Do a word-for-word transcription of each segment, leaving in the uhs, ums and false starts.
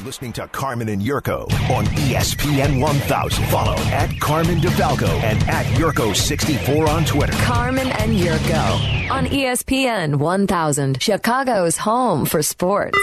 listening to Carmen and Yurko on E S P N one thousand. Follow at Carmen DeFalco and at Yurko sixty-four on Twitter. Carmen and Yurko on E S P N one thousand, Chicago's home for sports.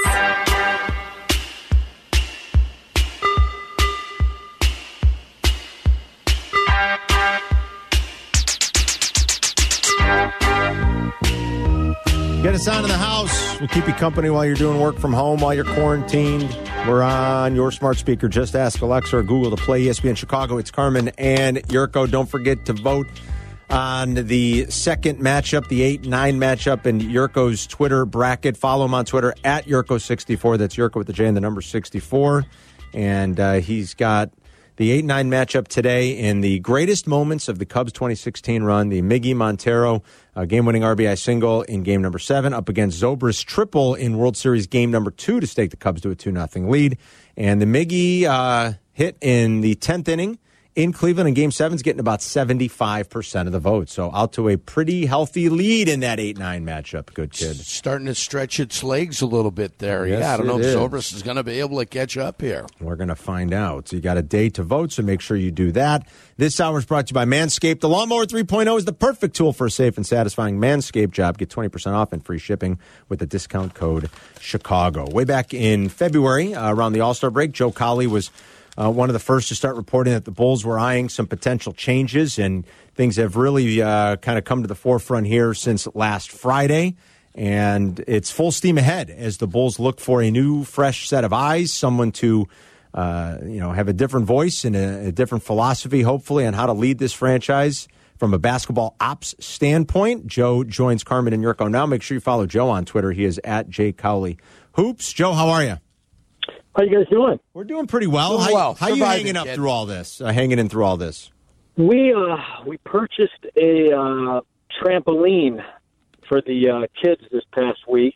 Get us on in the house. We'll keep you company while you're doing work from home, while you're quarantined. We're on your smart speaker. Just ask Alexa or Google to play E S P N Chicago. It's Carmen and Yurko. Don't forget to vote on the second matchup, the eight nine matchup in Yurko's Twitter bracket. Follow him on Twitter at Yurko sixty-four. That's Yurko with the J and the number sixty-four. And uh, he's got the eight nine matchup today in the greatest moments of the Cubs twenty sixteen run. The Miggy Montero uh, game-winning R B I single in game number seven up against Zobrist triple in World Series game number two to stake the Cubs to a two nothing lead. And the Miggy uh, hit in the tenth inning in Cleveland in game seven is getting about seventy-five percent of the vote. So out to a pretty healthy lead in that eight nine matchup. Good kid. Starting to stretch its legs a little bit there. Yes, yeah, I don't know if is. Zobrist is going to be able to catch up here. We're going to find out. So you got a day to vote, so make sure you do that. This hour is brought to you by Manscaped. The Lawnmower three point oh is the perfect tool for a safe and satisfying Manscaped job. Get twenty percent off and free shipping with the discount code Chicago. Way back in February, uh, around the All-Star break, Joe Colley was Uh, one of the first to start reporting that the Bulls were eyeing some potential changes, and things have really uh, kind of come to the forefront here since last Friday. And it's full steam ahead as the Bulls look for a new, fresh set of eyes, someone to uh, you know, have a different voice and a, a different philosophy, hopefully, on how to lead this franchise from a basketball ops standpoint. Joe joins Carmen and Yurko now. Make sure you follow Joe on Twitter. He is at J Cowley Hoops. Joe, how are you? How you guys doing? We're doing pretty well. Doing how well. how you Surviving, hanging up kid. through all this? Uh, hanging in through all this? We uh, we purchased a uh, trampoline for the uh, kids this past week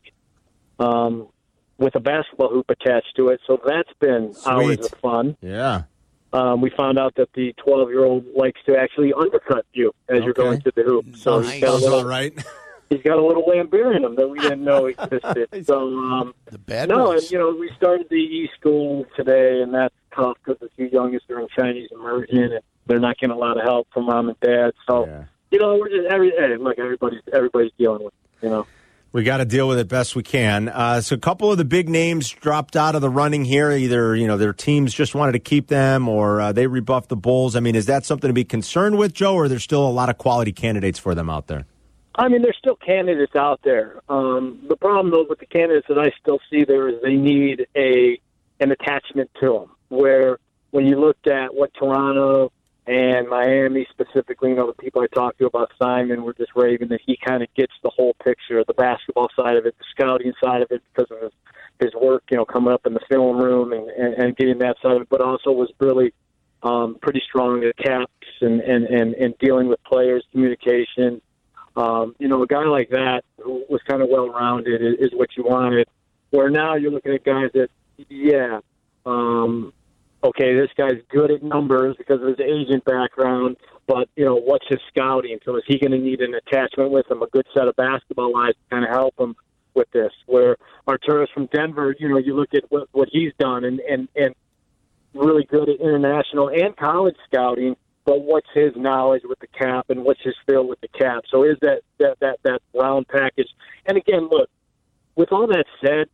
um, with a basketball hoop attached to it. So that's been Sweet. hours of fun. Yeah. Um, we found out that the twelve-year-old likes to actually undercut you as you're Okay. going to the hoop. So Nice. he's got a Sounds little, all right. he's got a little lambier in him that we didn't know existed. So um, The bad no, boys. and you know we started the e-school today, and that's tough because the two youngest are in Chinese immersion, and they're not getting a lot of help from mom and dad. So Yeah. you know we're just every hey, look everybody's everybody's dealing with it, you know. We got to deal with it best we can. Uh, so a couple of the big names dropped out of the running here. Either, you know, their teams just wanted to keep them or uh, they rebuffed the Bulls. I mean, is that something to be concerned with, Joe, or there's still a lot of quality candidates for them out there? I mean, there's still candidates out there. Um, the problem, though, with the candidates that I still see there is they need a an attachment to them. Where when you looked at what Toronto and Miami specifically, you know, the people I talked to about Simon were just raving that he kind of gets the whole picture, the basketball side of it, the scouting side of it, because of his, his work, you know, coming up in the film room and, and, and getting that side of it, but also was really um, pretty strong at caps and, and, and, and dealing with players, communication. Um, you know, a guy like that who was kind of well-rounded is, is what you wanted. Where now you're looking at guys that, yeah, um, okay, this guy's good at numbers because of his agent background, but, you know, what's his scouting? So is he going to need an attachment with him, a good set of basketball eyes to kind of help him with this? Where Arturas from Denver, you know, you look at what, what he's done and, and, and really good at international and college scouting, but what's his knowledge with the cap and what's his feel with the cap? So is that, that, that, that round package? And again, look, with all that said,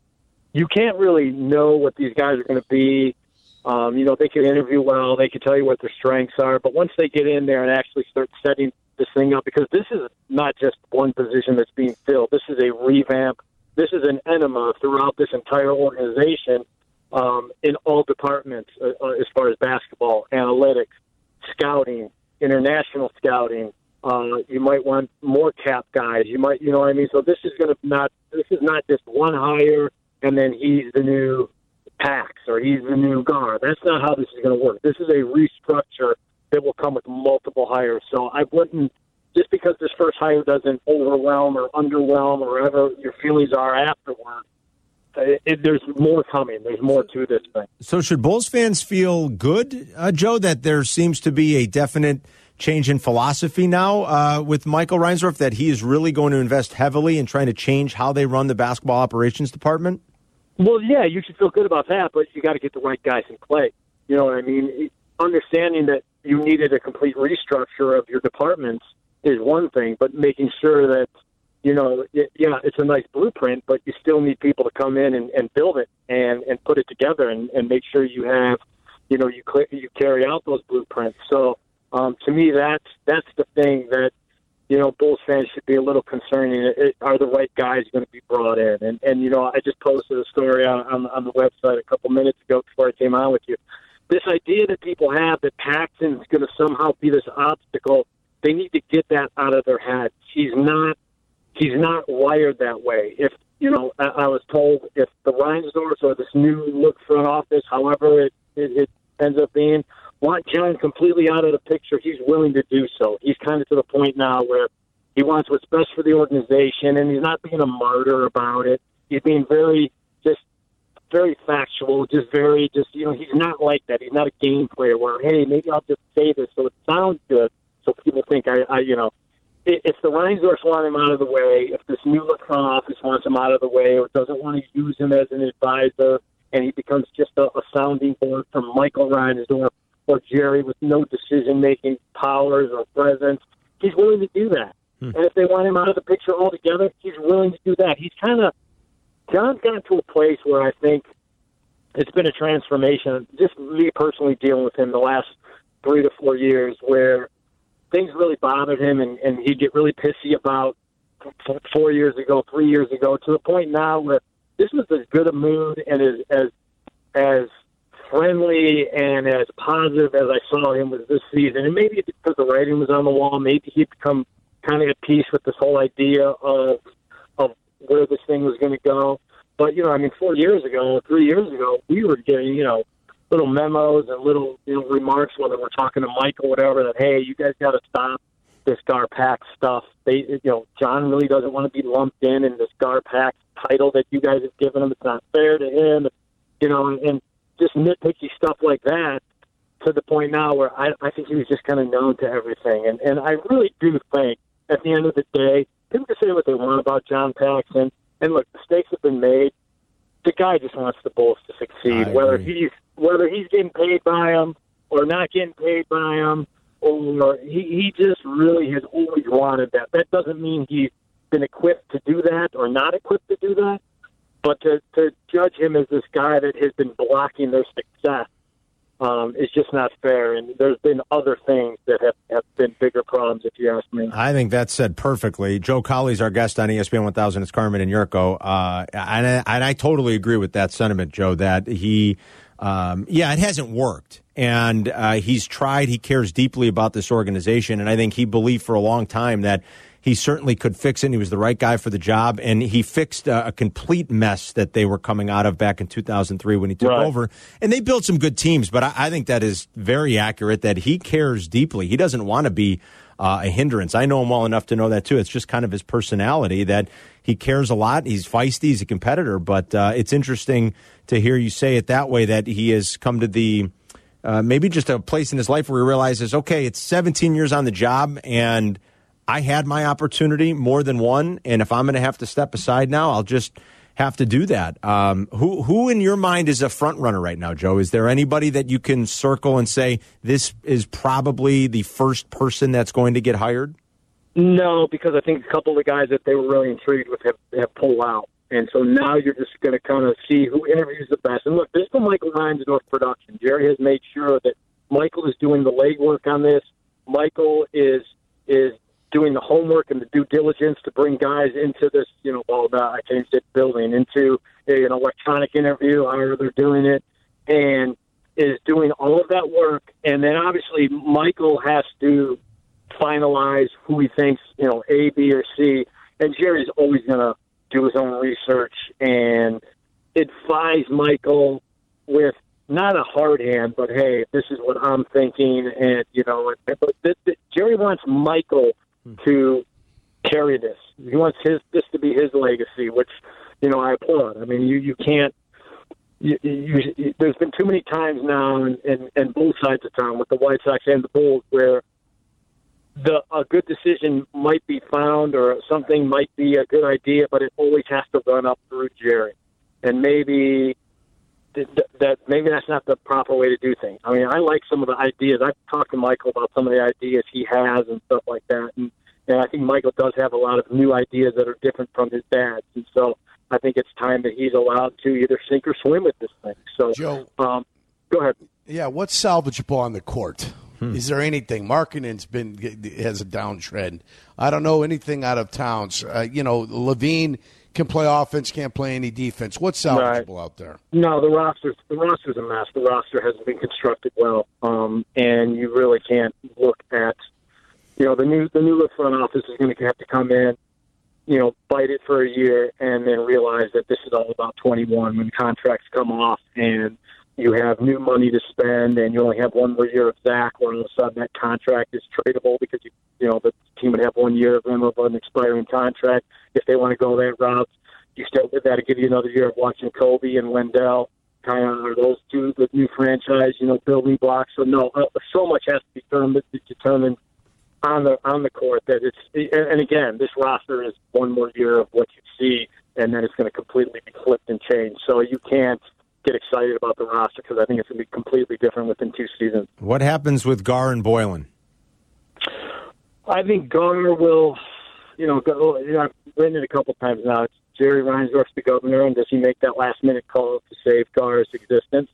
you can't really know what these guys are going to be. Um, you know, they could interview well, they could tell you what their strengths are, but once they get in there and actually start setting this thing up, because this is not just one position that's being filled, this is a revamp, this is an enema throughout this entire organization um, in all departments uh, uh, as far as basketball, analytics, scouting, international scouting. Uh, you might want more cap guys. You might, you know what I mean? So this is going to not, this is not just one hire and then he's the new Pax or he's the new guard. That's not how this is going to work. This is a restructure that will come with multiple hires. So I wouldn't, just because this first hire doesn't overwhelm or underwhelm or whatever your feelings are afterward, it, it, there's more coming. There's more to this thing. So should Bulls fans feel good, uh, Joe, that there seems to be a definite change in philosophy now uh, with Michael Reinsdorf, that he is really going to invest heavily in trying to change how they run the basketball operations department? Well, yeah, you should feel good about that, but you got to get the right guys in play. You know what I mean? Understanding that you needed a complete restructure of your departments is one thing, but making sure that, you know, it, yeah, it's a nice blueprint, but you still need people to come in and, and build it and, and put it together and, and make sure you have, you know, you cl- you carry out those blueprints. So um, to me, that's that's the thing that, you know, Bulls fans should be a little concerned. It, it, are the right guys going to be brought in? And, and, you know, I just posted a story on, on, on the website a couple minutes ago before I came on with you. This idea that people have that Paxton's going to somehow be this obstacle, they need to get that out of their head. He's not he's not wired that way. If, you know, I, I was told if the Reinsdorfs or this new look front office, however it, it, it ends up being, want John completely out of the picture, he's willing to do so. He's kind of to the point now where he wants what's best for the organization, and he's not being a martyr about it. He's being very, just very factual, just very, just, you know, he's not like that. He's not a game player where, hey, maybe I'll just say this so it sounds good so people think I, I you know, if the Reinsdorfs want him out of the way, if this new look front office wants him out of the way or doesn't want to use him as an advisor, and he becomes just a, a sounding board for Michael Reinsdorf or Jerry with no decision-making powers or presence, he's willing to do that. Hmm. And if they want him out of the picture altogether, he's willing to do that. He's kind of, John's gotten to a place where I think it's been a transformation, just me personally dealing with him the last three to four years, where things really bothered him, and, and he'd get really pissy about four years ago, three years ago, to the point now where this was as good a mood and as as as friendly and as positive as I saw him was this season. And maybe it's because the writing was on the wall. Maybe he'd become kind of at peace with this whole idea of of where this thing was going to go. But, you know, I mean, four years ago, three years ago, we were getting, you know, little memos and little, you know, remarks, whether we're talking to Mike or whatever, that, hey, you guys got to stop this Garpax stuff. They, you know, John really doesn't want to be lumped in in this Garpax title that you guys have given him. It's not fair to him, you know, and, and just nitpicky stuff like that, to the point now where I, I think he was just kind of known to everything. And, and I really do think, at the end of the day, people can say what they want about John Paxson. And look, mistakes have been made. The guy just wants the Bulls to succeed, whether he's whether he's getting paid by him or not getting paid by him, or he, he just really has always wanted that. That doesn't mean he's been equipped to do that or not equipped to do that, but to, to judge him as this guy that has been blocking their success um, is just not fair. And there's been other things that have, have been bigger problems, if you ask me. I think that's said perfectly. Joe Colley's our guest on E S P N one thousand. It's Carmen and Yurko. Uh, and, I, and I totally agree with that sentiment, Joe, that he, um, yeah, it hasn't worked. And uh, he's tried. He cares deeply about this organization. And I think he believed for a long time that he certainly could fix it, and he was the right guy for the job. And he fixed a, a complete mess that they were coming out of back in two thousand three when he took right. over. And they built some good teams, but I, I think that is very accurate, that he cares deeply. He doesn't want to be uh, a hindrance. I know him well enough to know that, too. It's just kind of his personality that he cares a lot. He's feisty. He's a competitor. But uh, it's interesting to hear you say it that way, that he has come to the uh, maybe just a place in his life where he realizes, okay, it's seventeen years on the job, and I had my opportunity more than one, and if I'm going to have to step aside now, I'll just have to do that. Um, who, who in your mind is a front runner right now, Joe? Is there anybody that you can circle and say this is probably the first person that's going to get hired? No, because I think a couple of the guys that they were really intrigued with have, have pulled out. And so now you're just going to kind of see who interviews the best. And look, this is the Michael Reinsdorf production. Jerry has made sure that Michael is doing the legwork on this. Michael is is doing the homework and the due diligence to bring guys into this, you know, all about, I changed it building, into a, an electronic interview, however they're doing it, and is doing all of that work. And then obviously Michael has to finalize who he thinks, you know, A, B, or C. And Jerry's always going to do his own research and advise Michael with not a hard hand, but hey, this is what I'm thinking. And, you know, but this, this, Jerry wants Michael to carry this. He wants his this to be his legacy, which, you know, I applaud. I mean, you, you can't you, you, you, there's been too many times now in, in, in both sides of town with the White Sox and the Bulls where the a good decision might be found or something might be a good idea, but it always has to run up through Jerry. and maybe th- that maybe that's not the proper way to do things. I mean, I like some of the ideas. I've talked to Michael about some of the ideas he has and stuff like that, and, and I think Michael does have a lot of new ideas that are different from his dad's, and so I think it's time that he's allowed to either sink or swim with this thing. So, Joe, um, go ahead. Yeah, what's salvageable on the court? Hmm. Is there anything? Markkanen's been has a downtrend. I don't know anything out of Towns. Uh, you know, Levine can play offense, can't play any defense. What's salvageable Right. out there? No, the roster's the roster's a mess. The roster hasn't been constructed well, um, and you really can't look at, you know, the new the new look front office is going to have to come in, you know, bite it for a year, and then realize that this is all about twenty-one when contracts come off and you have new money to spend, and you only have one more year of Zach, where all of a sudden that contract is tradable because you you know the team would have one year of him of an expiring contract if they want to go that route. You still that to give you another year of watching Kobe and Wendell. Kind of are those two the new franchise, you know, building blocks. So no, uh, so much has to be determined, determined on the on the court that it's. And again, this roster is one more year of what you see, and then it's going to completely be flipped and changed. So you can't get excited about the roster because I think it's going to be completely different within two seasons. What happens with Gar and Boylan? I think Gar will, you know, go. You know, I've written it a couple times now. It's Jerry Reinsdorf's the governor, and does he make that last minute call to save Gar's existence?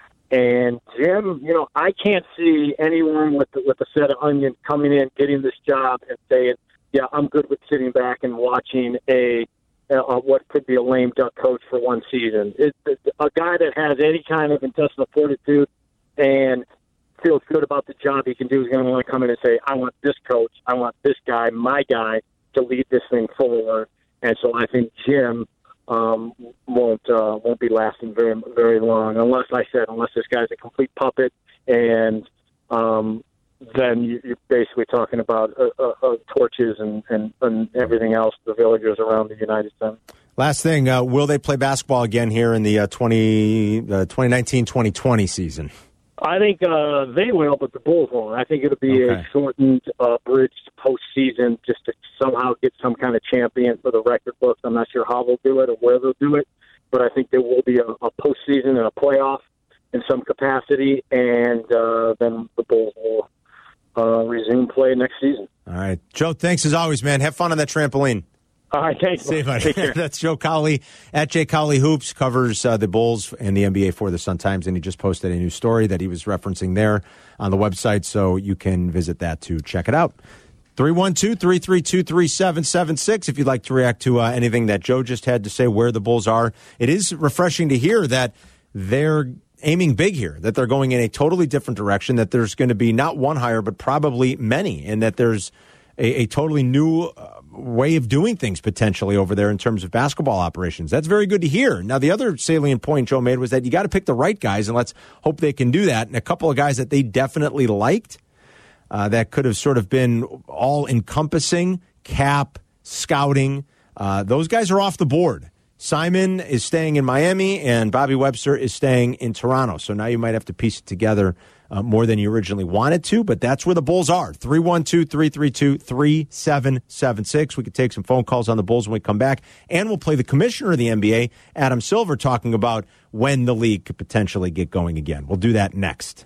And Jim, you know, I can't see anyone with the, with a set of onions coming in, getting this job, and saying, "Yeah, I'm good with sitting back and watching a." Uh, what could be a lame duck coach for one season. It, it, a guy that has any kind of intestinal fortitude and feels good about the job he can do is going to want to come in and say, I want this coach, I want this guy, my guy, to lead this thing forward. And so I think Jim um, won't uh, won't be lasting very very long, unless, like I said, unless this guy's a complete puppet and um, then you're basically talking about uh, uh, uh, torches and, and, and everything else, the villagers around the United Center. Last thing, uh, will they play basketball again here in the uh, twenty, uh, twenty nineteen twenty twenty season? I think uh, they will, but the Bulls won't. I think it'll be Okay. a shortened, uh, bridged postseason just to somehow get some kind of champion for the record books. I'm not sure how they'll do it or where they'll do it, but I think there will be a, a postseason and a playoff in some capacity, and uh, then the Bulls will Uh, resume play next season. All right. Joe, thanks as always, man. Have fun on that trampoline. All right, thanks. See you, buddy. Take care. That's Joe Cowley at Jay Cowley Hoops, covers uh, the Bulls and the N B A for the Sun-Times, and he just posted a new story that he was referencing there on the website, so you can visit that to check it out. three one two, three three two, three seven seven six if you'd like to react to uh, anything that Joe just had to say, where the Bulls are. It is refreshing to hear that they're aiming big here, that they're going in a totally different direction, that there's going to be not one hire, but probably many, and that there's a, a totally new uh, way of doing things potentially over there in terms of basketball operations. That's very good to hear. Now, the other salient point Joe made was that you got to pick the right guys, and let's hope they can do that. And a couple of guys that they definitely liked uh, that could have sort of been all-encompassing, cap, scouting, uh, those guys are off the board. Simon is staying in Miami, and Bobby Webster is staying in Toronto. So now you might have to piece it together uh, more than you originally wanted to, but that's where the Bulls are. three one two, three three two, three seven seven six. We could take some phone calls on the Bulls when we come back, and we'll play the commissioner of the N B A, Adam Silver, talking about when the league could potentially get going again. We'll do that next.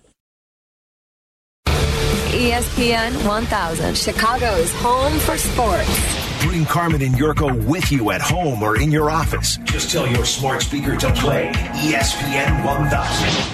E S P N one thousand, Chicago's home for sports. Bring Carmen and Yurko with you at home or in your office. Just tell your smart speaker to play E S P N one thousand.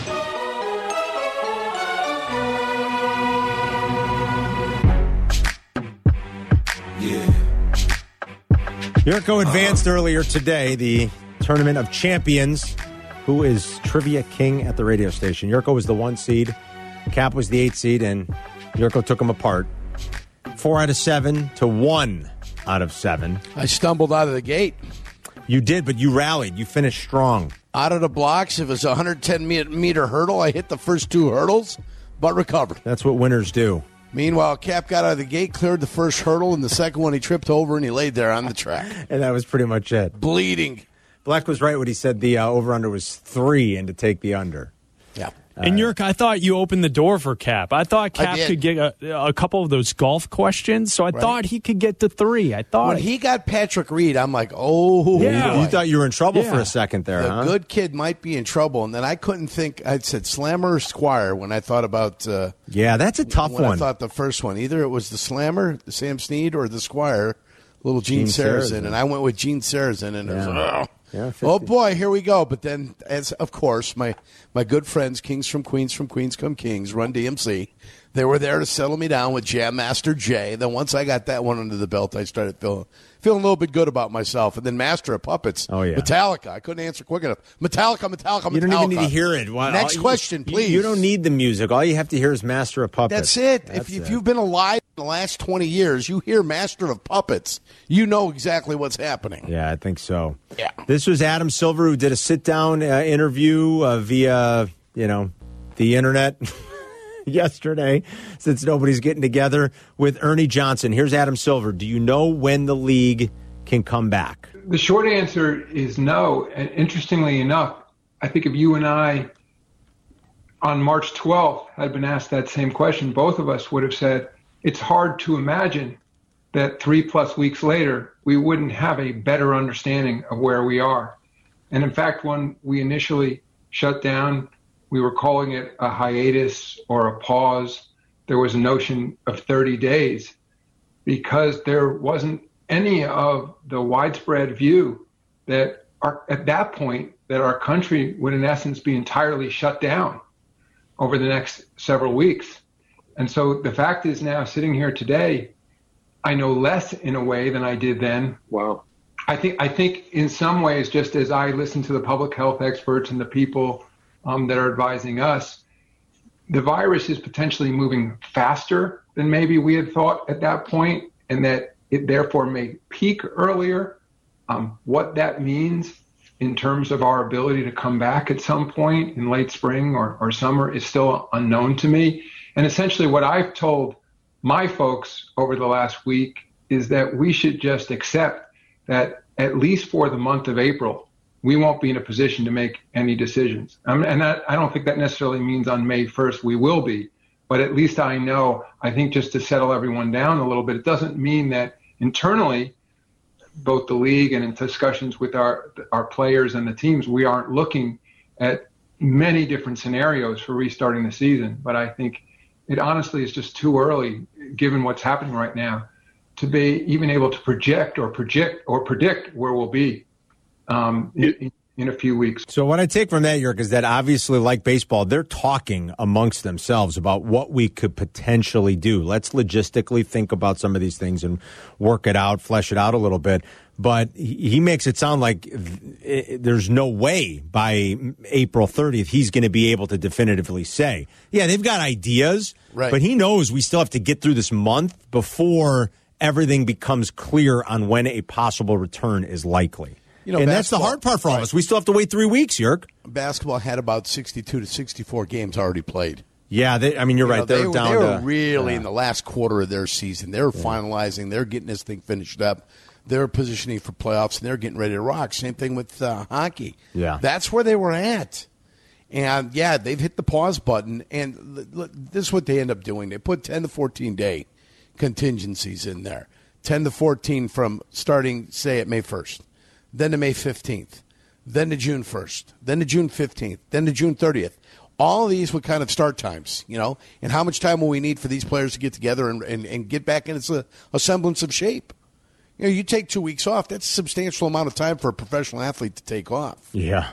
Yurko advanced earlier today, the Tournament of Champions. Who is Trivia King at the radio station? Yurko was the one seed. Cap was the eight seed, and Yurko took them apart. Four out of seven to one out of seven. I stumbled out of the gate. You did, but you rallied. You finished strong. Out of the blocks, if it was a one hundred ten meter hurdle, I hit the first two hurdles, but recovered. That's what winners do. Meanwhile, Cap got out of the gate, cleared the first hurdle, and the second one he tripped over, and he laid there on the track. And that was pretty much it. Bleeding. Black was right when he said the uh, over-under was three and to take the under. Yeah. And Yerk, I thought you opened the door for Cap. I thought Cap I could get a, a couple of those golf questions, so I Right. thought he could get to three. I thought When he got Patrick Reed, I'm like, oh, Yeah. boy. You thought you were in trouble Yeah. for a second there, the huh? good kid might be in trouble. And then I couldn't think. I said Slammer or Squire when I thought about uh, Yeah, that's a tough when I one. thought the first one. Either it was the Slammer, the Sam Snead, or the Squire, little Gene, Gene Sarazen. Sarazen. And I went with Gene Sarazen. And it was, Yeah. oh. Yeah, fifty. oh, boy, here we go. But then, as of course, my, my good friends, Kings from Queens from Queens Come Kings, Run D M C, they were there to settle me down with Jam Master Jay. Then once I got that one under the belt, I started feeling feeling a little bit good about myself. And then Master of Puppets, Oh, yeah. Metallica. I couldn't answer quick enough. Metallica, Metallica, Metallica. You don't even need to hear it. Why- Next all- question, you- please. You don't need the music. All you have to hear is Master of Puppets. That's it. That's if, if it. you've been alive in the last twenty years, you hear Master of Puppets, you know exactly what's happening. Yeah, I think so. Yeah. This was Adam Silver, who did a sit-down uh, interview uh, via, you know, the internet yesterday, since nobody's getting together, with Ernie Johnson. Here's Adam Silver. Do you know when the league can come back? The short answer is no. And interestingly enough, I think if you and I on March twelfth had been asked that same question, both of us would have said it's hard to imagine that three plus weeks later, we wouldn't have a better understanding of where we are. And in fact, when we initially shut down, we were calling it a hiatus or a pause. There was a notion of thirty days because there wasn't any of the widespread view that our, at that point that our country would in essence be entirely shut down over the next several weeks. And so the fact is now, sitting here today, I know less in a way than I did then. Wow. I think I think in some ways, just as I listen to the public health experts and the people um, that are advising us, the virus is potentially moving faster than maybe we had thought at that point, and that it therefore may peak earlier. Um, what that means in terms of our ability to come back at some point in late spring or, or summer is still unknown to me. And essentially what I've told my folks over the last week is that we should just accept that at least for the month of April, we won't be in a position to make any decisions. Um, and that, I don't think that necessarily means on May first we will be, but at least I know, I think just to settle everyone down a little bit, it doesn't mean that internally, both the league and in discussions with our our players and the teams, we aren't looking at many different scenarios for restarting the season. But I think it honestly is just too early, given what's happening right now, to be even able to project or project or predict where we'll be um, in, in a few weeks. So what I take from that, Yerk, is that obviously, like baseball, they're talking amongst themselves about what we could potentially do. Let's logistically think about some of these things and work it out, flesh it out a little bit. But he makes it sound like there's no way by April thirtieth he's going to be able to definitively say. Yeah, they've got ideas, right, but he knows we still have to get through this month before everything becomes clear on when a possible return is likely. You know, and that's the hard part for all of us. We still have to wait three weeks, Yerk. Basketball had about sixty-two to sixty-four games already played. Yeah, they, I mean, you're you right. Know, They're they, down they were to, really uh, in the last quarter of their season. They're yeah. finalizing. They're getting this thing finished up. They're positioning for playoffs, and they're getting ready to rock. Same thing with uh, hockey. Yeah. That's where they were at. And, yeah, they've hit the pause button. And l- l- this is what they end up doing. They put ten to fourteen day contingencies in there. ten to fourteen from starting, say, at May first. Then to May fifteenth. Then to June first. Then to June fifteenth. Then to June thirtieth. All of these with kind of start times, you know, and how much time will we need for these players to get together and, and, and get back into a, a semblance of shape? You know, you take two weeks off, that's a substantial amount of time for a professional athlete to take off. Yeah.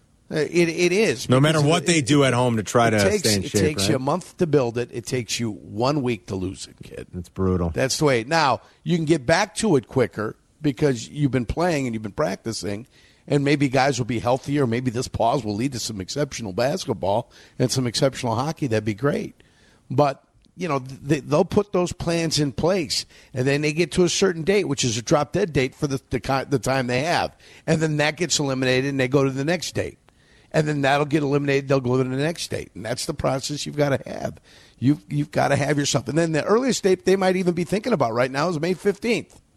It It is. No matter what it, they do at home to try to takes, stay in it shape, It takes right? you a month to build it. It takes you one week to lose it, kid. It's brutal. That's the way. Now, you can get back to it quicker because you've been playing and you've been practicing, and maybe guys will be healthier. Maybe this pause will lead to some exceptional basketball and some exceptional hockey. That'd be great. But, you know, they, they'll put those plans in place, and then they get to a certain date, which is a drop-dead date for the, the, the time they have. And then that gets eliminated, and they go to the next date. And then that'll get eliminated. They'll go to the next date. And that's the process you've got to have. You've, you've got to have yourself. And then the earliest date they might even be thinking about right now is May fifteenth.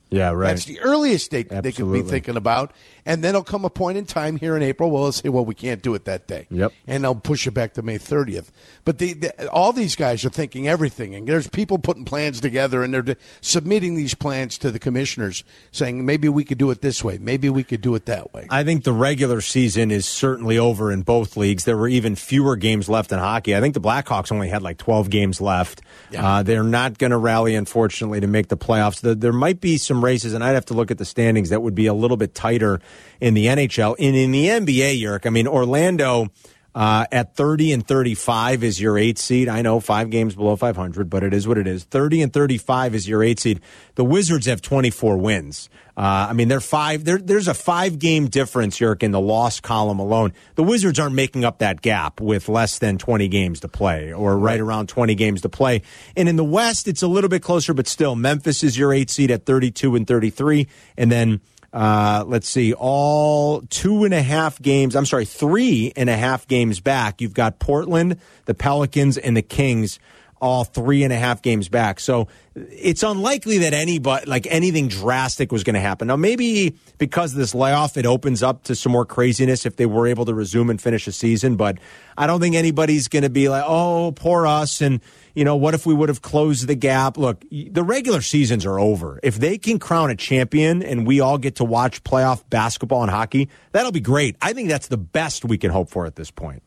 Yeah, right. That's the earliest date that they could be thinking about. And then there'll come a point in time here in April where they'll say, well, we can't do it that day. Yep. And they'll push it back to May thirtieth. But the, the, all these guys are thinking everything. And there's people putting plans together, and they're de- submitting these plans to the commissioners saying, maybe we could do it this way. Maybe we could do it that way. I think the regular season is certainly over in both leagues. There were even fewer games left in hockey. I think the Blackhawks only had like twelve games left. Yeah. Uh, they're not going to rally, unfortunately, to make the playoffs. The, there might be some races, and I'd have to look at the standings, that would be a little bit tighter in the N H L. And in the N B A, Yerk, I mean, Orlando uh, at thirty and thirty-five is your eighth seed. I know, five games below five hundred, but it is what it is. thirty and thirty-five is your eighth seed. The Wizards have twenty-four wins. Uh, I mean, they're five. They're, there's a five-game difference, Yerk, in the loss column alone. The Wizards aren't making up that gap with less than twenty games to play, or right around twenty games to play. And in the West, it's a little bit closer, but still, Memphis is your eighth seed at thirty-two and thirty-three, and then Uh, let's see, all two and a half games, I'm sorry, three and a half games back. You've got Portland, the Pelicans, and the Kings, all three and a half games back. So it's unlikely that anybody, like anything drastic was going to happen. Now, maybe because of this layoff, it opens up to some more craziness if they were able to resume and finish a season. But I don't think anybody's going to be like, oh, poor us. And, you know, what if we would have closed the gap? Look, the regular seasons are over. If they can crown a champion and we all get to watch playoff basketball and hockey, that'll be great. I think that's the best we can hope for at this point.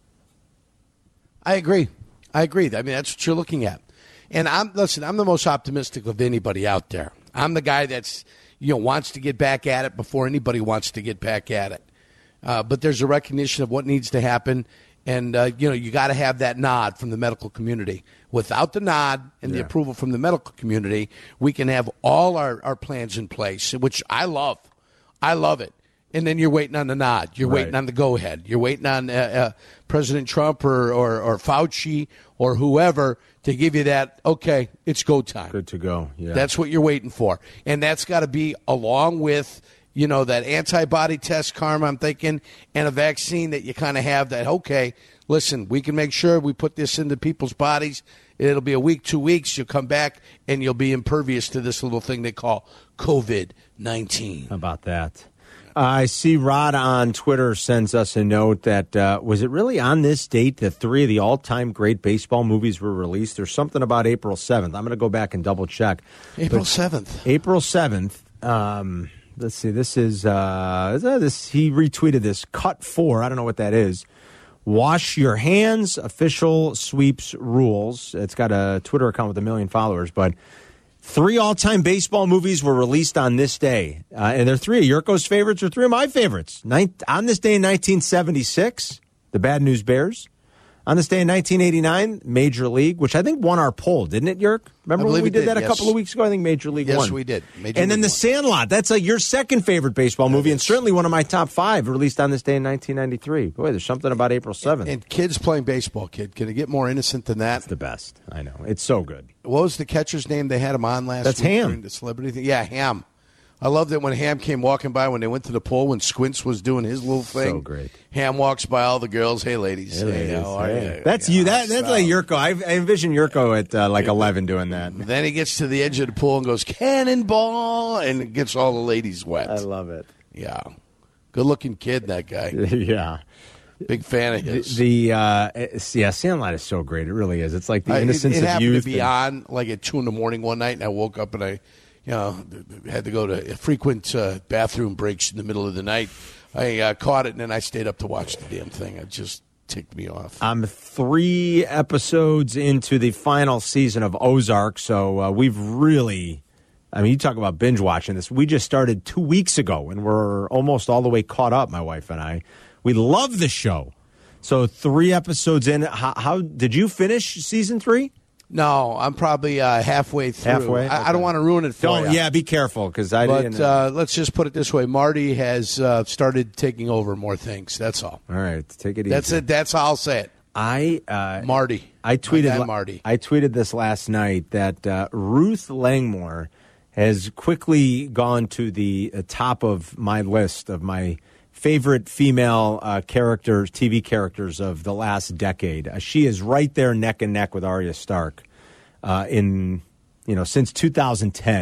I agree. I agree. I mean, that's what you're looking at. And I'm listen, I'm the most optimistic of anybody out there. I'm the guy that's, you know, wants to get back at it before anybody wants to get back at it. Uh, but there's a recognition of what needs to happen. And, uh, you know, you got to have that nod from the medical community. Without the nod and yeah. the approval from the medical community, we can have all our, our plans in place, which I love. I love it. And then you're waiting on the nod. You're right. waiting on the go-ahead. You're waiting on uh, uh, President Trump or, or, or Fauci or whoever to give you that, okay, it's go time. Good to go, yeah. That's what you're waiting for. And that's got to be along with, you know, that antibody test, Karma, I'm thinking, and a vaccine that you kind of have that, okay, listen, we can make sure we put this into people's bodies. It'll be a week, two weeks. You'll come back, and you'll be impervious to this little thing they call covid nineteen. How about that? Uh, I see Rod on Twitter sends us a note that, uh, was it really on this date that three of the all-time great baseball movies were released? There's something about April seventh. I'm going to go back and double-check. April seventh. April seventh. Um, let's see. This is, uh, this. He retweeted this. Cut four. I don't know what that is. Wash your hands. Official sweeps rules. It's got a Twitter account with a million followers, but three all-time baseball movies were released on this day. Uh, and they're three of Yurko's favorites or three of my favorites. Ninth, on this day in nineteen seventy-six, The Bad News Bears. On this day in nineteen eighty-nine, Major League, which I think won our poll, didn't it, Yerk? Remember when we did, did that a yes. couple of weeks ago? I think Major League yes, won. Yes, we did. Major and League then The won. Sandlot. That's like your second favorite baseball movie, and certainly one of my top five, released on this day in nineteen ninety-three. Boy, there's something about April seventh. And, and kids playing baseball, kid. Can it get more innocent than that? It's the best. I know. It's so good. What was the catcher's name they had him on last That's week? Ham. During the celebrity thing? Yeah, Ham. I loved it when Ham came walking by when they went to the pool when Squints was doing his little thing. So great. Ham walks by all the girls. Hey, ladies. Hey, ladies. Hey, how are hey. you? That's yeah, you. That, that's like Yurko. I, I envision Yurko at uh, like eleven doing that. Then he gets to the edge of the pool and goes, cannonball, and gets all the ladies wet. I love it. Yeah. Good-looking kid, that guy. Yeah. Big fan of his. The, the uh, yeah, Sandlot is so great. It really is. It's like the innocence I, it, it of youth. It happened to be and, on like at two in the morning one night, and I woke up and I, you know, had to go to frequent uh, bathroom breaks in the middle of the night. I uh, caught it, and then I stayed up to watch the damn thing. It just ticked me off. I'm three episodes into the final season of Ozark, so uh, we've really, I mean, you talk about binge watching this. We just started two weeks ago, and we're almost all the way caught up, my wife and I. We love the show. So three episodes in. How, how did you finish season three? No, I'm probably uh, halfway through. Halfway? I, Okay. I don't want to ruin it for Don't, you. yeah, be careful because I But didn't. uh, let's just put it this way: Marty has uh, started taking over more things. That's all. all right, take it easy. That's it. That's how I'll say it. I uh, Marty. I tweeted My guy Marty. I tweeted this last night that uh, Ruth Langmore has quickly gone to the uh, top of my list of my favorite female uh, characters, T V characters of the last decade. Uh, she is right there, neck and neck with Arya Stark. Uh, in you know since two thousand ten.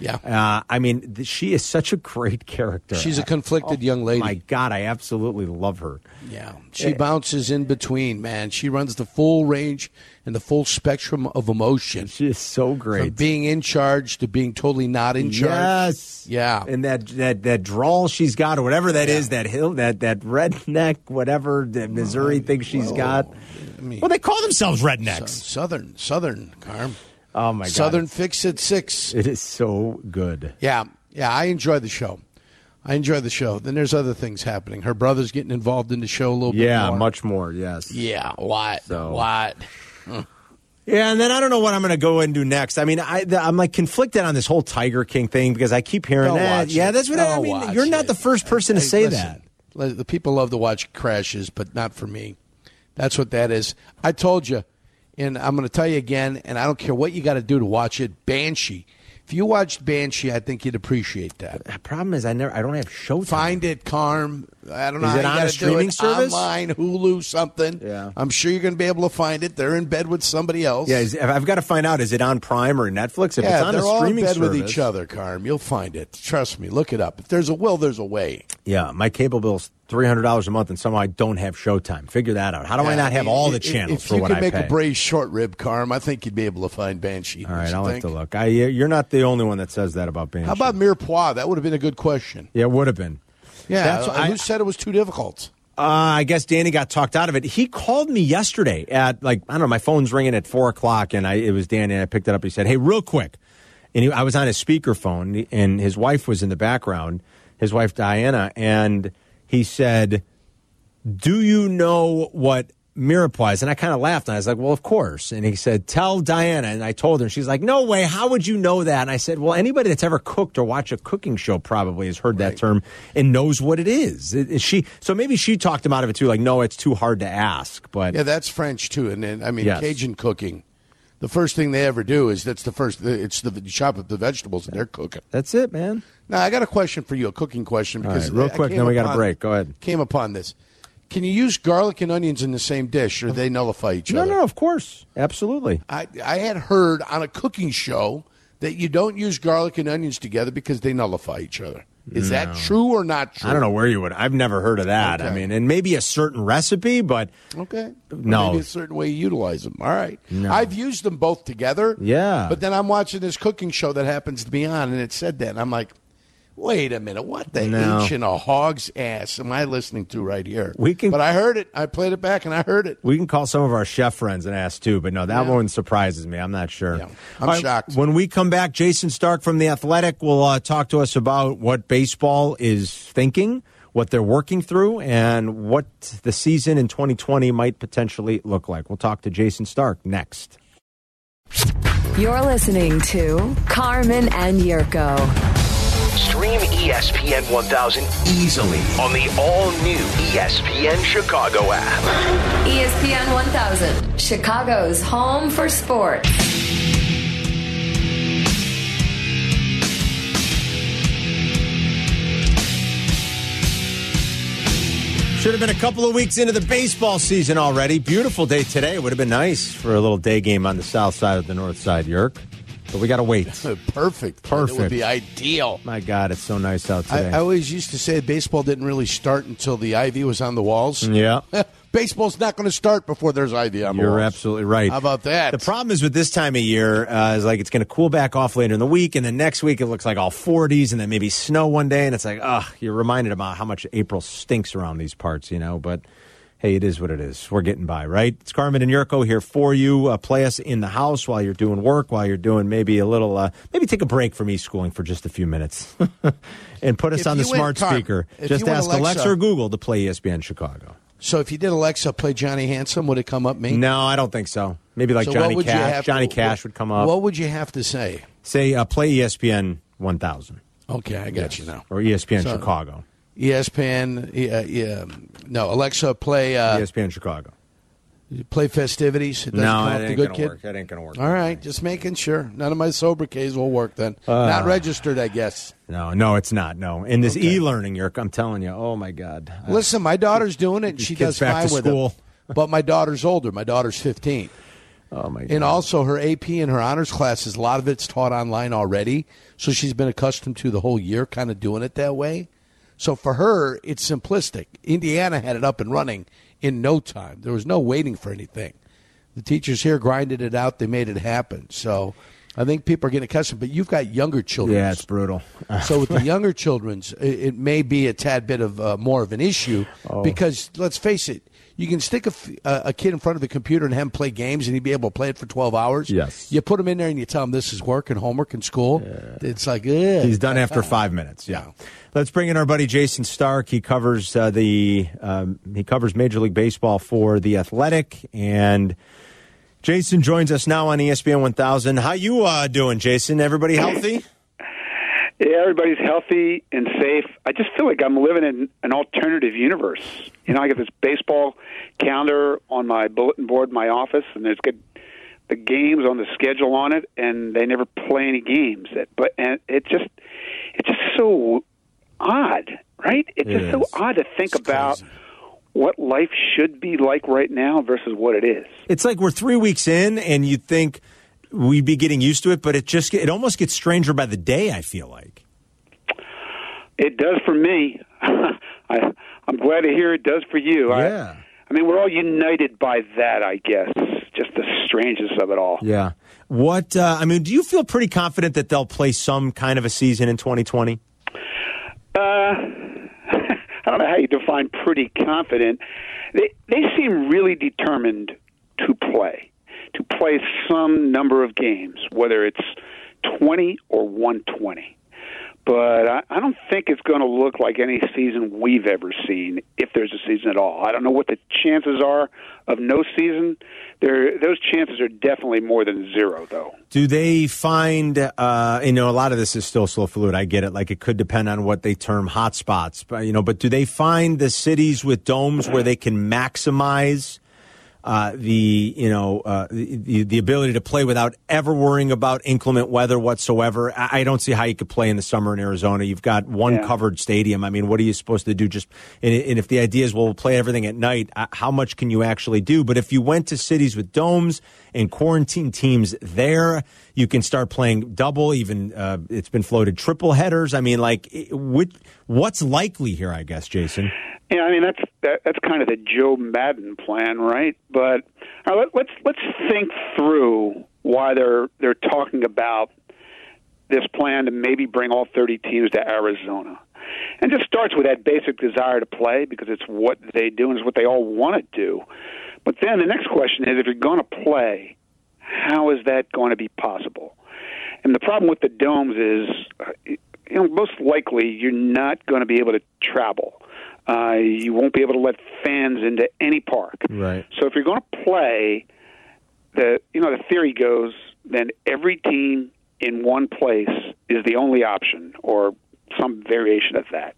Yeah. Uh, I mean, th- she is such a great character. She's a conflicted oh, young lady. My God, I absolutely love her. Yeah. She bounces in between, man. She runs the full range and the full spectrum of emotion. She is so great. From being in charge to being totally not in charge. Yes. Yeah. And that that that drawl she's got, or whatever that Yeah. is, that hill, that that redneck, whatever the Missouri thing she's Whoa. got. I mean, Well, they call themselves rednecks. Southern, Southern, Carm. Oh my God. Southern Fix at six. It is so good. Yeah, yeah, I enjoy the show. I enjoy the show. Then there's other things happening. Her brother's getting involved in the show a little Yeah, bit more. much more. Yes. Yeah, what? So- What? Yeah, and then I don't know what I'm going to go and do next. I mean, I, the, I'm like conflicted on this whole Tiger King thing because I keep hearing Don't that. watch Yeah, it. that's what I Don't mean. watch You're not it. the first person to Hey, say listen, that. li- The people love to watch crashes, but not for me. That's what that is. I told you, and I'm going to tell you again, and I don't care what you got to do to watch it, Banshee. If you watched Banshee, I think you'd appreciate that. The problem is I never, I don't have Showtime. Find it, Carm. I don't know Is how it you on a gotta do streaming it. service? Online, Hulu, something. Yeah. I'm sure you're going to be able to find it. They're in bed with somebody else. Yeah, is, I've got to find out. Is it on Prime or Netflix? If yeah, it's on they're a all in streaming bed service, with each other, Carm. You'll find it. Trust me. Look it up. If there's a will, there's a way. Yeah, my cable bill's three hundred dollars a month, and somehow I don't have Showtime. Figure that out. How do I Yeah, not have mean, all the if- channels if for you what could I make pay? a braised short rib, Carm, I think you'd be able to find Banshee. All Don't right, you I'll think? have to look. I, you're not the only one that says that about Banshee. How about Mirepoix? That would have been a good question. Yeah, it would have been. Yeah, That's- uh, I- who said it was too difficult? Uh, I guess Danny got talked out of it. He called me yesterday at, like, I don't know, my phone's ringing at four o'clock, and I, it was Danny, and I picked it up. He said, hey, real quick. And he, I was on his speakerphone, and his wife was in the background, his wife Diana, and he said, do you know what Mirepoix is? And I kind of laughed, and I was like, well, of course. And he said, tell Diana. And I told her, and she's like, no way, how would you know that? And I said, well, anybody that's ever cooked or watched a cooking show probably has heard that term and knows what it is. It, it- she So maybe she talked him out of it, too, like, no, it's too hard to ask. But Yeah, that's French, too. And then, I mean, Yes. Cajun cooking. The first thing they ever do is that's the first, it's the you chop up the vegetables and they're cooking. that's it, man. Now, I got a question for you, a cooking question. All Because right, real I quick, came then we got a upon- break. Go ahead. Came upon this. Can you use garlic and onions in the same dish, or they nullify each No, other? no, of course. Absolutely. I, I had heard on a cooking show that you don't use garlic and onions together because they nullify each other. Is that true or not true? I don't know where you would. I've never heard of that. I Okay. mean, and maybe a certain recipe, but Okay. No. Maybe a certain way you utilize them. All right. No. I've used them both together. Yeah. But then I'm watching this cooking show that happens to be on, and it said that. And I'm like, wait a minute. What the No. H in a hog's ass am I listening to right here? We can- But I heard it. I played it back, and I heard it. we can call some of our chef friends and ask too. But no, that Yeah. one surprises me. I'm not sure. Yeah. I'm shocked. When we come back, Jason Stark from The Athletic will uh, talk to us about what baseball is thinking, what they're working through, and what the season in twenty twenty might potentially look like. We'll talk to Jason Stark next. You're listening to Carmen and Yurko. Stream E S P N one thousand easily on the all-new E S P N Chicago app. E S P N one thousand, Chicago's home for sports. Should have been a couple of weeks into the baseball season already. Beautiful day today. It would have been nice for a little day game on the south side of the north side, Yerk. But we got to wait. Perfect. It Perfect. would be ideal. My God, it's so nice out I, today. I always used to say baseball didn't really start until the ivy was on the walls. yeah. Baseball's not going to start before there's ivy on the You're walls. absolutely right. How about that? The problem is with this time of year uh, is like it's going to cool back off later in the week, and then next week it looks like all forties, and then maybe snow one day, and it's like, ugh, you're reminded about how much April stinks around these parts, you know. But hey, it is what it is. We're getting by, right? It's Carmen and Yurko here for you. Uh, play us in the house while you're doing work, while you're doing maybe a little, uh, maybe take a break from e-schooling for just a few minutes, and put us If on the you went, smart Carm, speaker. if Just you went ask Alexa, Alexa or Google to play E S P N Chicago. So if you did Alexa play Johnny Handsome, would it come up me? No, I don't think so. Maybe like So Johnny what would you Cash. have- Johnny what- Cash would come up. What would you have to say? Say, uh, play E S P N one thousand. Okay, I got you now. Or E S P N So- Chicago. E S P N, yeah, yeah. No, Alexa play uh, E S P N Chicago. play festivities. It doesn't No, come that up the ain't good gonna kid. work. That ain't gonna work. All right, just making sure. None of my sober K's will work then. Uh. Not registered, I guess. No, no, it's not. No, in this Okay. e-learning, Yerk, I'm telling you. Oh my God. I- Listen, my daughter's doing it, and These she kids does back fine to with school. it. But my daughter's older. My daughter's fifteen. Oh, my God. And also her A P and her honors classes, a lot of it's taught online already. So she's been accustomed to the whole year kind of doing it that way. So for her, it's simplistic. Indiana had it up and running in no time. There was no waiting for anything. The teachers here grinded it out. They made it happen. So I think people are getting accustomed. But you've got younger children. Yeah, it's brutal. So with the younger children's, it, it may be a tad bit of uh, more of an issue Oh. because, let's face it, you can stick a, f- a a kid in front of the computer and have him play games and he'd be able to play it for twelve hours. Yes. You put him in there and you tell him this is work and homework and school. It's like, ugh. He's done after five minutes. Yeah. Let's bring in our buddy Jason Stark. He covers uh, the um, he covers Major League Baseball for The Athletic, and Jason joins us now on E S P N one thousand. How you uh, doing, Jason? Everybody healthy? Yeah, everybody's healthy and safe. I just feel like I'm living in an alternative universe. You know, I get this baseball calendar on my bulletin board in my office, and there's good the games on the schedule on it, and they never play any games. But and it just it's just so odd, right? It's It just so is. odd to think It's about crazy. what life should be like right now versus what it is. It's like we're three weeks in, and you think we'd be getting used to it, but it just it almost gets stranger by the day, I feel like. It does for me. I, I'm glad to hear it does for you. Yeah. I, I mean, we're all united by that, I guess. Just the strangeness of it all. Yeah. What, uh, I mean, do you feel pretty confident that they'll play some kind of a season in twenty twenty? Uh, I don't know how you define pretty confident. They they seem really determined to play, to play some number of games, whether it's twenty or one twenty. But I, I don't think it's going to look like any season we've ever seen, if there's a season at all. I don't know what the chances are of no season. There, those chances are definitely more than zero, though. Do they find, uh, you know, a lot of this is still so fluid. I get it. Like, it could depend on what they term hotspots, but, you know, but do they find the cities with domes where they can maximize uh, the, you know, uh, the, the ability to play without ever worrying about inclement weather whatsoever? I, I don't see how you could play in the summer in Arizona. You've got one Yeah. covered stadium. I mean, what are you supposed to do? Just, and, and if the idea is, well, we'll play everything at night, uh, how much can you actually do? But if you went to cities with domes and quarantine teams there, you can start playing double, even uh, it's been floated triple headers. I mean, like, it- which, what's likely here, I guess, Jason? Yeah, I mean that's that, that's kind of the Joe Madden plan, right? But all right, let, let's let's think through why they're they're talking about this plan to maybe bring all thirty teams to Arizona, and just starts with that basic desire to play because it's what they do and it's what they all want to do. But then the next question is, if you're going to play, how is that going to be possible? And the problem with the domes is, uh, you know, most likely you're not going to be able to travel. Uh, you won't be able to let fans into any park. Right. So if you're going to play, the you know the theory goes, then every team in one place is the only option, or some variation of that.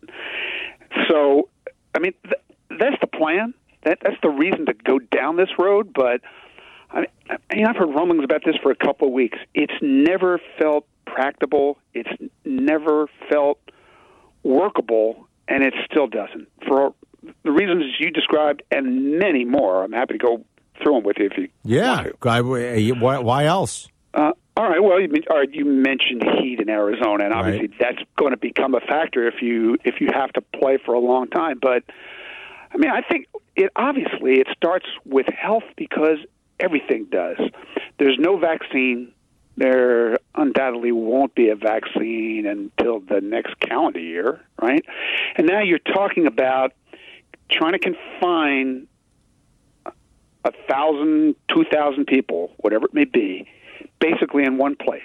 So, I mean, th- that's the plan. That that's the reason to go down this road. But I mean, I mean, I've heard rumblings about this for a couple of weeks. It's never felt practicable. It's never felt workable. And it still doesn't. For the reasons you described and many more, I'm happy to go through them with you if you Yeah. want to. I, why, why else? Uh, all right. Well, you, all right, you mentioned heat in Arizona, and obviously Right. that's going to become a factor if you if you have to play for a long time. But I mean, I think it obviously it starts with health because everything does. There's no vaccine. There undoubtedly won't be a vaccine until the next calendar year, right? And now you're talking about trying to confine a thousand, two thousand people, whatever it may be, basically in one place.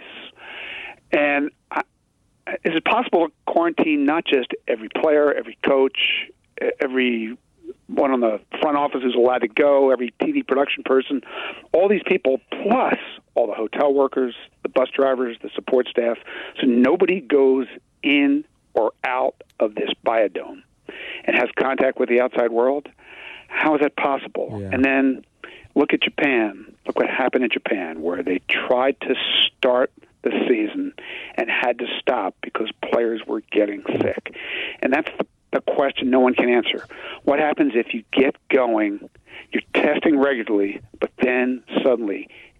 And I, is it possible to quarantine not just every player, every coach, every one on the front office is allowed to go, every T V production person, all these people, plus all the hotel workers, the bus drivers, the support staff, so nobody goes in or out of this biodome and has contact with the outside world? How is that possible? Yeah. And then look at Japan. Look what happened in Japan, where they tried to start the season and had to stop because players were getting sick. And that's the the question no one can answer. What happens if you get going, you're testing regularly, but then suddenly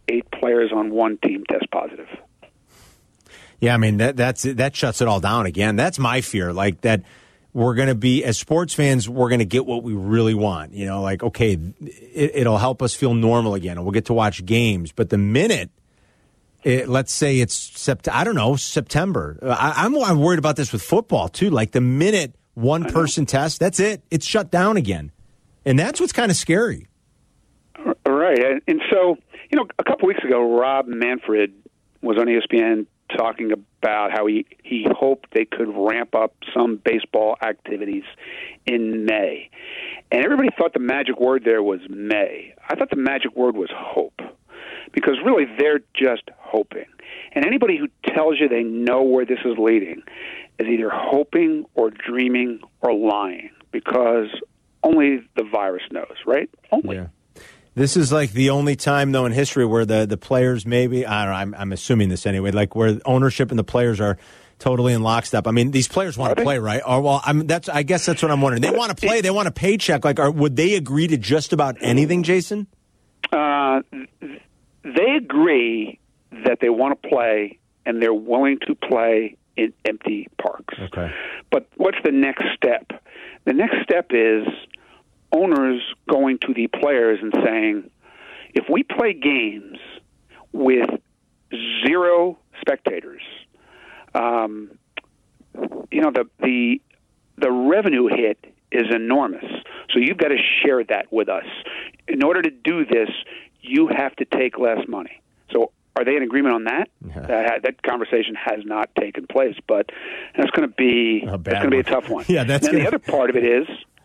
eight players on one team test positive. Yeah, I mean, that that's that shuts it all down again. That's my fear, like that we're going to be, as sports fans, we're going to get what we really want. You know, like, okay, it, it'll help us feel normal again, and we'll get to watch games. But the minute, it, let's say it's, sept- I don't know, September. I, I'm, I'm worried about this with football, too. Like, the minute one person tests, that's it. It's shut down again. And that's what's kind of scary. Right. And, and so, you know, a couple weeks ago, Rob Manfred was on E S P N talking about how he, he hoped they could ramp up some baseball activities in May. And everybody thought the magic word there was May. I thought the magic word was hope, because really they're just hoping. And anybody who tells you they know where this is leading is either hoping or dreaming or lying, because only the virus knows, right? Only. Yeah. This is like the only time, though, in history where the, the players maybe, I don't know, I'm, I'm assuming this anyway, like where ownership and the players are totally in lockstep. I mean, these players want to play, right? Or, well, I'm, that's, I guess that's what I'm wondering. They want to play. They want a paycheck. Like, are, would they agree to just about anything, Jason? Uh, they agree that they want to play, and they're willing to play in empty parks. Okay. But what's the next step? The next step is owners going to the players and saying, if we play games with zero spectators, um, you know, the, the the revenue hit is enormous. So you've got to share that with us. In order to do this, you have to take less money. So are they in agreement on that? Yeah. That, that conversation has not taken place, but that's going to be a that's going to be a tough one. Yeah, that's and then gonna... the other part of it is,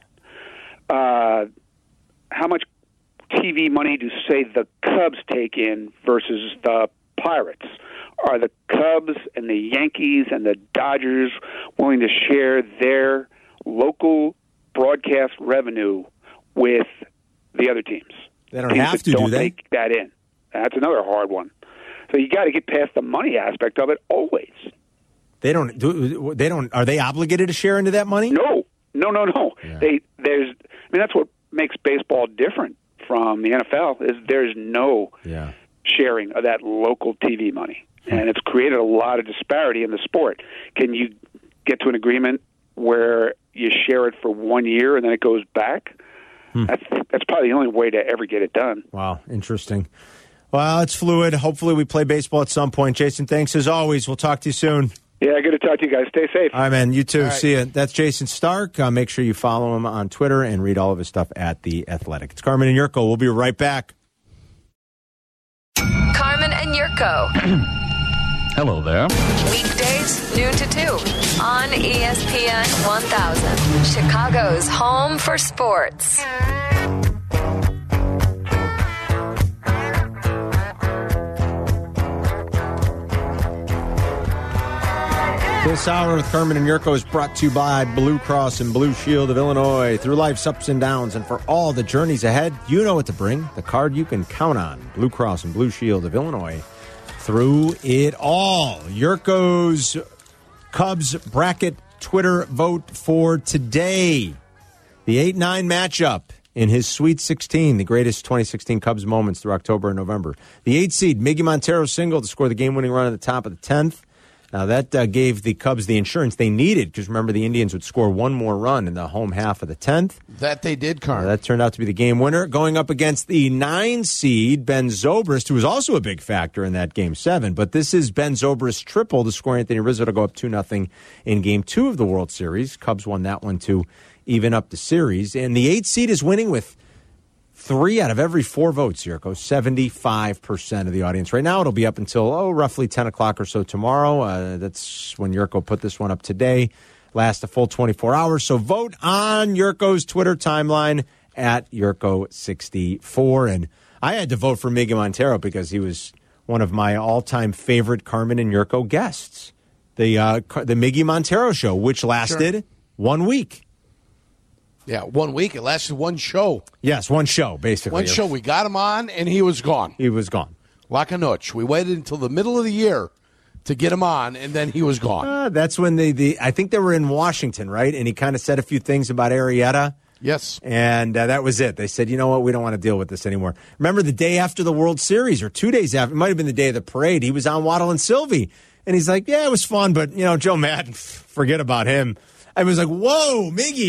uh, how much T V money do, say, the Cubs take in versus the Pirates? Are the Cubs and the Yankees and the Dodgers willing to share their local broadcast revenue with the other teams? They don't teams have to, don't do they? Take that in. That's another hard one. So you got to get past the money aspect of it always. They don't. Do, they don't. Are they obligated to share into that money? No, no, no, no. Yeah. They there's. I mean, that's what makes baseball different from the N F L. Is there's no yeah. sharing of that local T V money, and it's created a lot of disparity in the sport. Can you get to an agreement where you share it for one year and then it goes back? Hmm. That's that's probably the only way to ever get it done. Wow, interesting. Well, it's fluid. Hopefully we play baseball at some point. Jason, thanks as always. We'll talk to you soon. Yeah, good to talk to you guys. Stay safe. All right, man. You too. Right. See you. That's Jason Stark. Uh, make sure you follow him on Twitter and read all of his stuff at The Athletic. It's Carmen and Yurko. We'll be right back. Carmen and Yurko. Hello there. Weekdays, noon to two on E S P N one thousand, Chicago's home for sports. This hour with Carmen and Yurko is brought to you by Blue Cross and Blue Shield of Illinois. Through life's ups and downs and for all the journeys ahead, you know what to bring. The card you can count on. Blue Cross and Blue Shield of Illinois. Through it all. Yurko's Cubs bracket Twitter vote for today. The eight nine matchup in his Sweet sixteen, the greatest twenty sixteen Cubs moments through October and November. The eight seed, Miggy Montero single to score the game-winning run at the top of the tenth. Now, that uh, gave the Cubs the insurance they needed, because remember, the Indians would score one more run in the home half of the tenth. That they did, Carl. Uh, that turned out to be the game winner. Going up against the nine seed, Ben Zobrist, who was also a big factor in that game seven. But this is Ben Zobrist's triple to score Anthony Rizzo to go up two nothing in game two of the World Series. Cubs won that one to even up the series. And the eight seed is winning with three out of every four votes, Yurko. seventy-five percent of the audience. Right now, it'll be up until, oh, roughly ten o'clock or so tomorrow. Uh, that's when Yurko put this one up today. Last a full twenty-four hours. So vote on Yurko's Twitter timeline at Yurko sixty-four. And I had to vote for Miggy Montero because he was one of my all-time favorite Carmen and Yurko guests. The, uh, the Miggy Montero show, which lasted sure. one week. Yeah, one week. It lasted one show. Yes, one show, basically. One show. We got him on, and he was gone. He was gone. Like a notch. We waited until the middle of the year to get him on, and then he was gone. Uh, that's when they, the I think they were in Washington, right? And he kind of said a few things about Arrieta. Yes. And uh, that was it. They said, you know what, we don't want to deal with this anymore. Remember the day after the World Series, or two days after, it might have been the day of the parade, he was on Waddle and Sylvie. And he's like, yeah, it was fun, but, you know, Joe Madden, forget about him. I was like, whoa,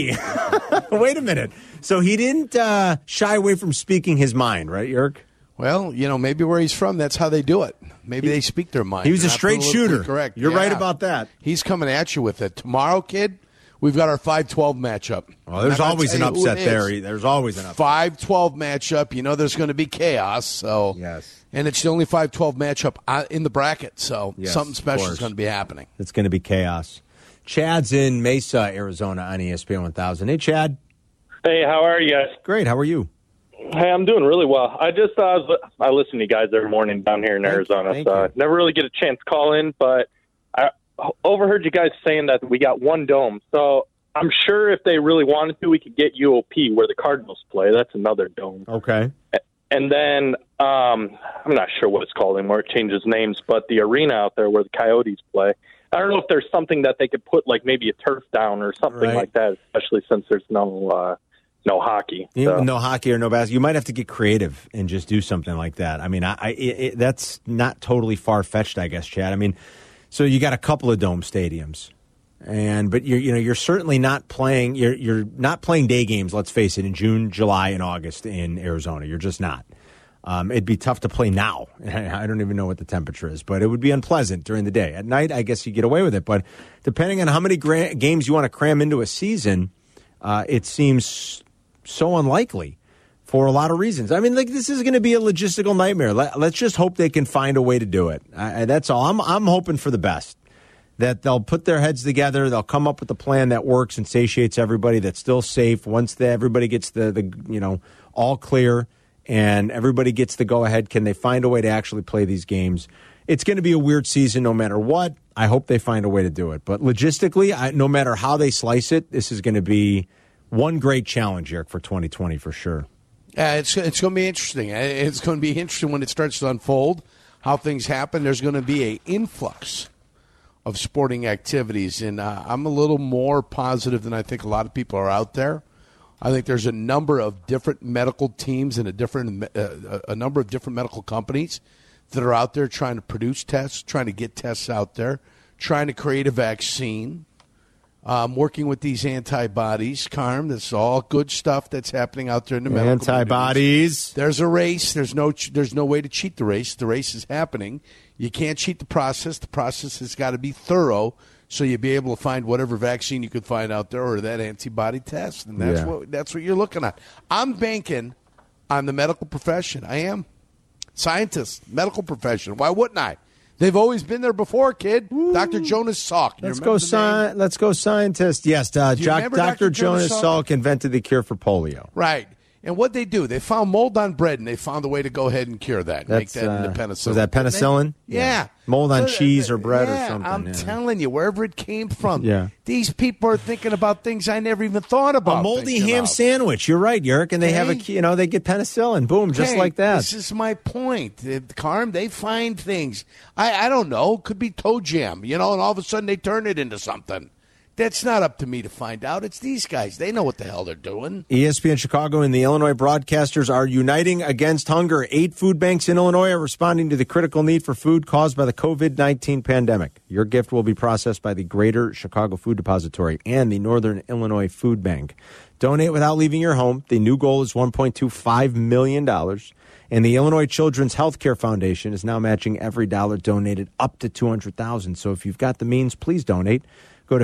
Miggy, wait a minute. So he didn't uh, shy away from speaking his mind, right, Yerk? Well, you know, maybe where he's from, that's how they do it. Maybe he, they speak their mind. He was They're a straight shooter. Correct. You're yeah. right about that. He's coming at you with it. Tomorrow, kid, we've got our five twelve matchup. Well, there's always an upset there. There's always an upset. five twelve matchup. You know there's going to be chaos. So yes. And it's the only five twelve matchup in the bracket. So yes, something special is going to be happening. It's going to be chaos. Chad's in Mesa, Arizona on E S P N one thousand. Hey, Chad. Hey, how are you guys? Great. How are you? Hey, I'm doing really well. I just uh, I listen to you guys every morning down here in Thank Arizona, you. so I never really get a chance to call in, but I overheard you guys saying that we got one dome. So I'm sure if they really wanted to, we could get U O P where the Cardinals play. That's another dome. Okay. And then um, I'm not sure what it's called anymore. It changes names, but the arena out there where the Coyotes play. I don't know if there's something that they could put, like maybe a turf down or something right. like that, especially since there's no uh, no hockey. So. So. No hockey or no basketball. You might have to get creative and just do something like that. I mean, I, I it, it, that's not totally far-fetched, I guess, Chad. I mean, so you got a couple of dome stadiums. And but you're you know you're certainly not playing you're you're not playing day games. Let's face it, in June, July, and August in Arizona, you're just not. Um, it'd be tough to play now. I don't even know what the temperature is, but it would be unpleasant during the day. At night, I guess you get away with it. But depending on how many gra- games you want to cram into a season, uh, it seems so unlikely for a lot of reasons. I mean, like this is going to be a logistical nightmare. Let, let's just hope they can find a way to do it. I, that's all. I'm I'm hoping for the best. That they'll put their heads together, they'll come up with a plan that works and satiates everybody, that's still safe. Once the, everybody gets the, the, you know, all clear and everybody gets the go-ahead, can they find a way to actually play these games? It's going to be a weird season no matter what. I hope they find a way to do it. But logistically, I, no matter how they slice it, this is going to be one great challenge, Eric, for twenty twenty for sure. Yeah, it's, it's going to be interesting. It's going to be interesting when it starts to unfold, how things happen. There's going to be an influx of sporting activities, and uh, I'm a little more positive than I think a lot of people are out there. I think there's a number of different medical teams and a different uh, a number of different medical companies that are out there trying to produce tests, trying to get tests out there, trying to create a vaccine, um, working with these antibodies. Carm, that's all good stuff that's happening out there in the medical antibodies. There's a race. There's no there's no way to cheat the race. The race is happening. You can't cheat the process. The process has got to be thorough, so you'll be able to find whatever vaccine you could find out there or that antibody test, and that's yeah. what that's what you're looking at. I'm banking on the medical profession. I am. Scientists, medical profession. Why wouldn't I? They've always been there before, kid. Ooh. Doctor Jonas Salk. Let's go, sci- let's go, scientist. Yes, uh, Doctor Doctor Jonas Salk invented the cure for polio. Right. And what they do, they found mold on bread, and they found a way to go ahead and cure that, and That's, make that uh, into penicillin. Was that penicillin? Yeah. yeah. Mold on so, cheese or bread yeah, or something. I'm yeah. telling you, wherever it came from. Yeah. These people are thinking about things I never even thought about. A moldy ham about. sandwich. You're right, Yerk. And they okay. have a, you know, they get penicillin. Boom, okay. just like that. This is my point. Carm, they find things. I, I don't know. Could be toe jam, you know, and all of a sudden they turn it into something. That's not up to me to find out. It's these guys. They know what the hell they're doing. E S P N Chicago and the Illinois broadcasters are uniting against hunger. Eight food banks in Illinois are responding to the critical need for food caused by the covid nineteen pandemic. Your gift will be processed by the Greater Chicago Food Depository and the Northern Illinois Food Bank. Donate without leaving your home. The new goal is one point two five million dollars. And the Illinois Children's Healthcare Foundation is now matching every dollar donated up to two hundred thousand dollars. So if you've got the means, please donate. Go to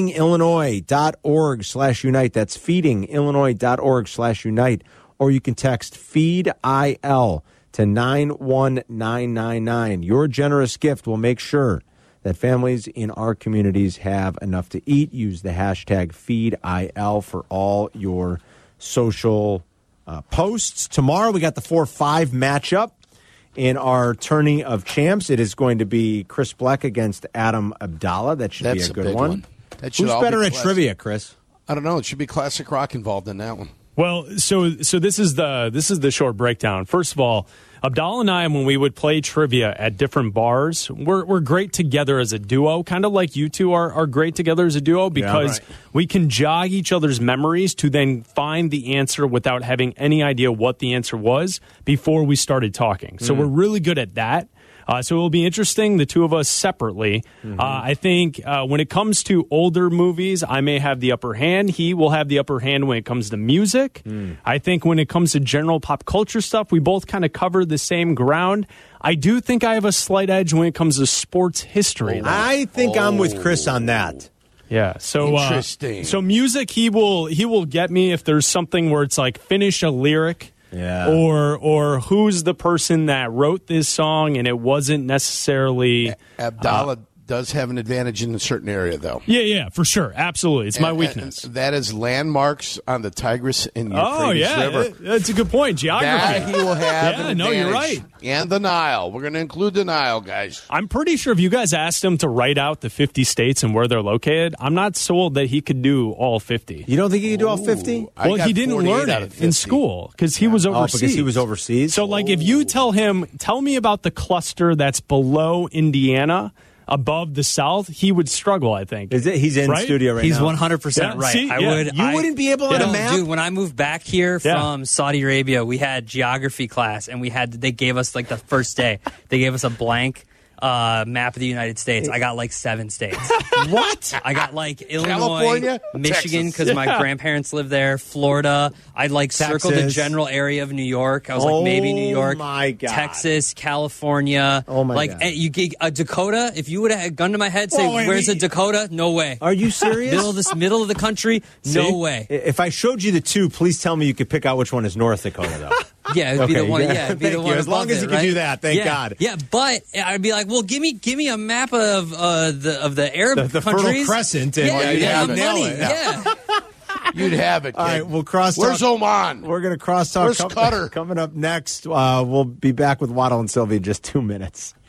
feedingillinois.org slash unite. That's feedingillinois.org slash unite. Or you can text FEED-I-L to nine one nine nine nine. Your generous gift will make sure that families in our communities have enough to eat. Use the hashtag FEED-I-L for all your social uh, posts. Tomorrow we got the four five matchup. In our tourney of champs, it is going to be Chris Bleck against Adam Abdallah. That should That's be a good a big one. one. That should Who's all better be at classic. trivia, Chris? I don't know. It should be Classic Rock involved in that one. Well, so so this is the this is the short breakdown. First of all, Abdal and I, when we would play trivia at different bars, we're we're great together as a duo, kind of like you two are, are great together as a duo because yeah, right. we can jog each other's memories to then find the answer without having any idea what the answer was before we started talking. So mm. we're really good at that. Uh, so it will be interesting, the two of us separately. Mm-hmm. Uh, I think uh, when it comes to older movies, I may have the upper hand. He will have the upper hand when it comes to music. Mm. I think when it comes to general pop culture stuff, we both kind of cover the same ground. I do think I have a slight edge when it comes to sports history. Oh, I think oh. I'm with Chris on that. Yeah, so uh, interesting. So music, he will he will get me if there's something where it's like finish a lyric. Yeah. Or or who's the person that wrote this song and it wasn't necessarily Abdallah uh, does have an advantage in a certain area, though. Yeah, yeah, for sure. Absolutely. It's and, my weakness. And that is landmarks on the Tigris and Euphrates oh, yeah, River. It, that's a good point. Geography. That he will have yeah, an no, you're advantage. right. And the Nile. We're going to include the Nile, guys. I'm pretty sure if you guys asked him to write out the fifty states and where they're located, I'm not sold that he could do all fifty. You don't think he could do all fifty? Well, he didn't learn it in school because he was overseas. Oh, because he was overseas? So, like, if you tell him, tell me about the cluster that's below Indiana, above the South, he would struggle, I think. Is it? He's in right? studio right He's now. He's one hundred percent yeah, right. see, I yeah. would. You I, wouldn't be able on no, a map? Dude, when I moved back here yeah. from Saudi Arabia, we had geography class, and we had they gave us, like, the first day, they gave us a blank uh, map of the United States. I got, like, seven states. What? I got, like, Illinois, California? Michigan, because yeah. my grandparents live there, Florida. I'd, like, circled the Texas. general area of New York. I was Oh, like, maybe New York. my God. Texas, California. Oh, my like, God. eh, you gig a Dakota, if you would have had a gun to my head, say, Oh, wait, where's wait. a Dakota? No way. Are you serious? Middle of this middle of the country? No See? way. If I showed you the two, please tell me you could pick out which one is North Dakota, though. Yeah, it would be Okay, the one. yeah. Yeah, it'd be Thank the you. one. As long above as it, you can right? do that, thank yeah. God. Yeah, but I'd be like, well, give me, give me a map of uh, the of the Arab The, the Fertile countries. Crescent. And Yeah, Well, yeah, you'd yeah, have the it. money. Nail it. Yeah. You'd have it, kid. All right, we'll cross talk. Where's Oman? We're going to cross talk. Where's Qatar? Coming up next, uh, we'll be back with Waddle and Sylvie in just two minutes.